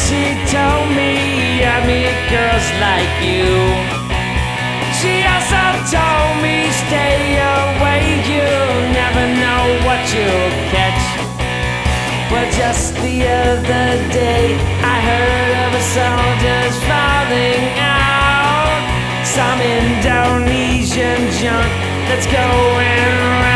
she told me I meet girls like you. She also told me stay away, you'll never know what you'll catch. Well, just the other day I heard of a soldier's falling out. Some Indonesian junk that's going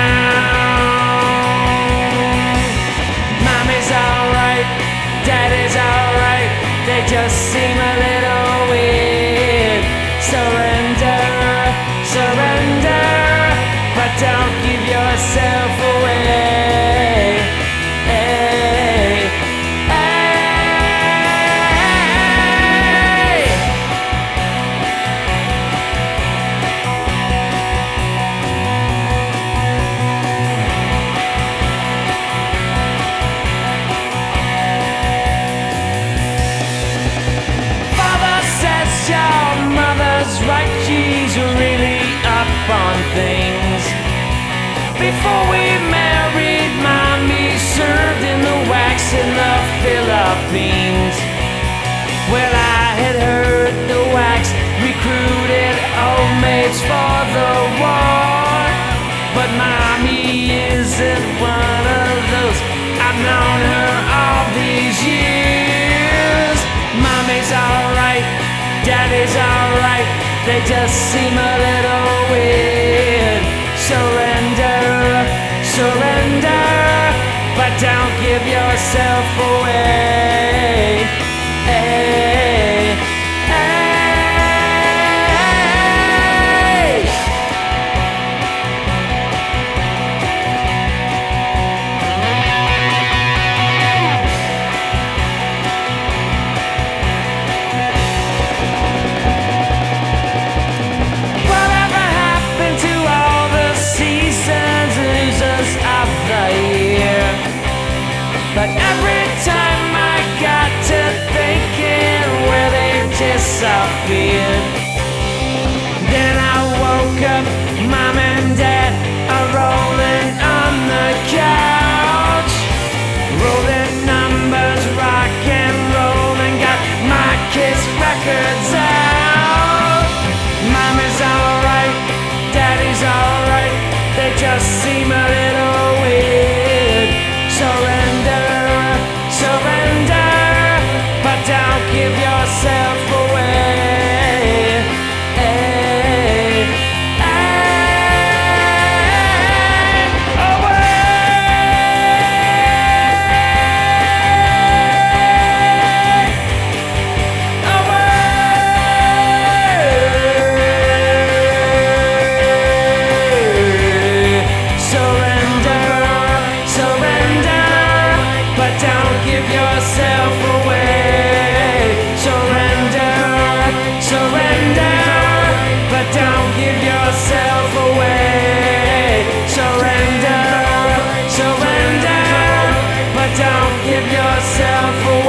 around. Mommy's alright, daddy's alright, they just seem a little weird. Surrender, surrender, but don't give yourself away. Hey, hey. Father says your mother's right, she's really up on things. Before we married, Mommy served in the wax in the Philippines. Well, I had heard the wax recruited old maids for the war, but Mommy isn't one of those. I've known her all these years. Mommy's alright, Daddy's alright, they just seem a little weird. Surrender, surrender, but don't give yourself away. Hey, hey. Whatever happened to all the seasons, losers of the year? But every time I got to thinking where they disappeared, then I woke up, Mom and Dad are rolling on the couch. Rolling numbers, rock and rolling, got my Kiss records out. Mommy's alright, Daddy's alright, they just seem a little weird. Surrender, surrender, but don't give yourself away. Hey, hey, away. Surrender, surrender, but don't give yourself away. Surrender, surrender, but don't give yourself away. Surrender, surrender, but don't give yourself away.